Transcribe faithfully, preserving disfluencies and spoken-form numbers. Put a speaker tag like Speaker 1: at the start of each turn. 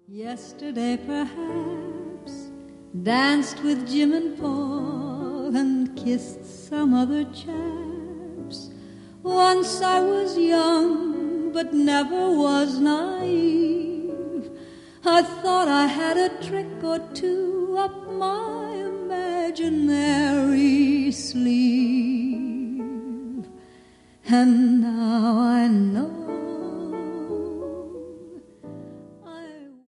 Speaker 1: Yesterday perhaps danced with Jim and Paul and kissed some other chaps. Once I was young but never was naive. I thought I had a trick or two up my imaginary sleeve. And